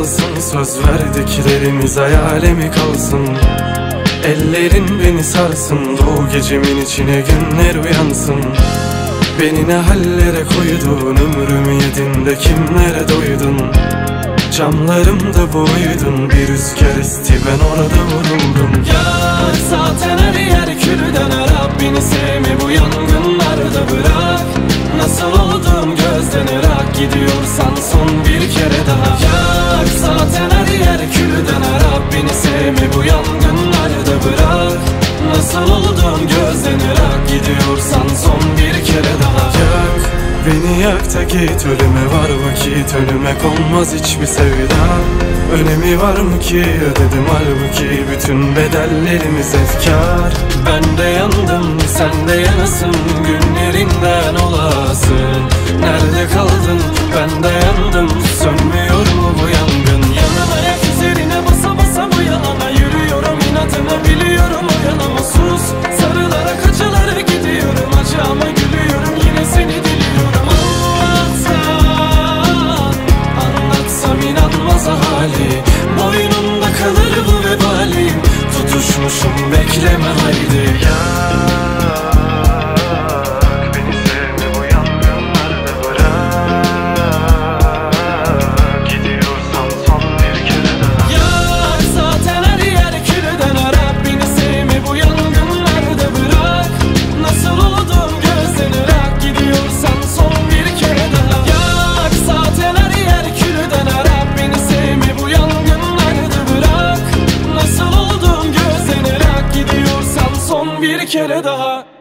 yansın, söz verdiklerimiz hayale mi kalsın? Ellerin beni sarsın, doğu gecemin içine günler uyansın. Beni ne hallere koydun, ömrümü yedin de kimlere doydun? Camlarımda boydun, bir rüzgar esti ben orada vuruldum. Yak zaten her yer kül döner, Rabbini sevme bu yangınlarda bırak. Nasıl oldum gözden ırak, gidiyorsan son bir kere daha. Yak zaten her yer kül döner, Rabbini sevme bu yangınlarda bırak. Nasıl oldum gözden ırak, gidiyorsan son bir kere daha. Yak beni, yak da git, ölüme var vakit, ölüme konmaz hiçbir sevda. Önemi var mı ki ödedim halbuki bütün bedellerimiz efkar. Ben de yandım, sen de yanasın, günlerinden olasın. Nerede kaldın, ben de yandım, sönmüyor mu bu yangın? Yanına ayak üzerine basa basa bu yalana yürüyorum, inadına biliyorum o yana sus. Sarılarak acılara gidiyorum, acı ama gülüyorum, yine seni diliyorum. Anlatsam inanmaz hali, boynumda kalır bu vebalim. Tutuşmuşum, bekleme haydi. Beni sevme bu yangınlarda bırak. Gidiyorsan son bir kere daha. Yak zaten her yer kül döner, Rabbini sevme bu yangınlarda bırak. Nasıl oldum gözden ırak, gidiyorsan son bir kere daha. Yak zaten her yer kül döner, Rabbini sevme bu yangınlarda bırak. Nasıl oldum gözden ırak, gidiyorsan son bir kere daha.